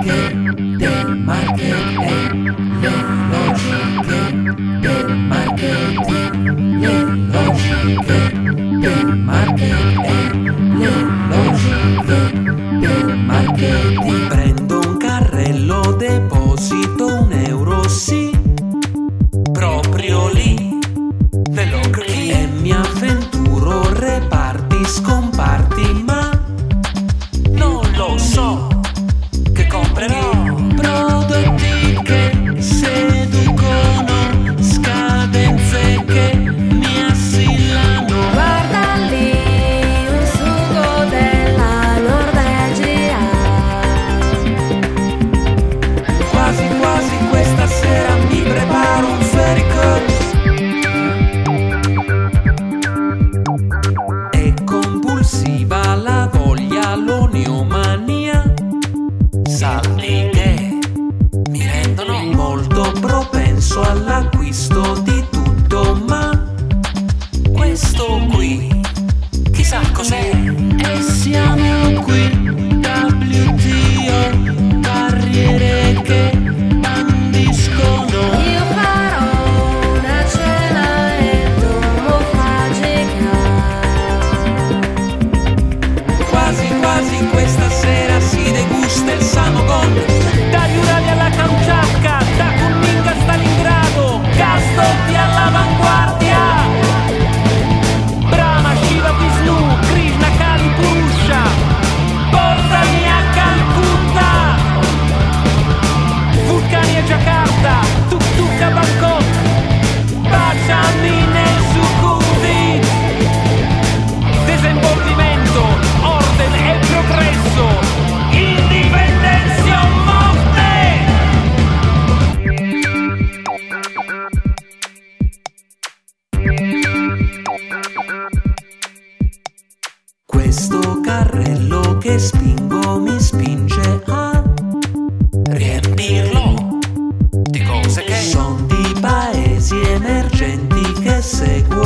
logiche del marketing e le logiche del marketing, le logiche del marketing e le logiche del marketing. Prendo un carrello, deposito €1, sì, proprio lì, e mi avventuro, reparti, scomparti, ma non lo so che comprerò. Prodotti che seducono, scadenze che mi assillano. Guarda lì, un sugo della Norvegia. Quasi quasi questa sera mi preparo un Fericol. È compulsiva la voglia, l'oniomania, saldi che mi rendono molto propenso all'acquisto di tutto, ma questo qui chissà cos'è. E siamo qui, WTO, barriere che bandiscono. Io farò una cena entomofagica. Quasi quasi questa sera si degusta il Samogon. Dagli Urali alla Kamchatka, da Kunming a Stalingrado, gasdotti all'avanguardia. Brahma, Shiva, Vishnu, Krishna, Kali, Purusha, portami a Calcutta. Vulcani a Jakarta, tuk-tuk a Bangkok, baciami nel Sukhumvit. Desenvolvimento, ordine e progresso, indipendenza o morte. Questo carrello che spingo mi spinge a riempirlo di cose che son di paesi emergenti che seguo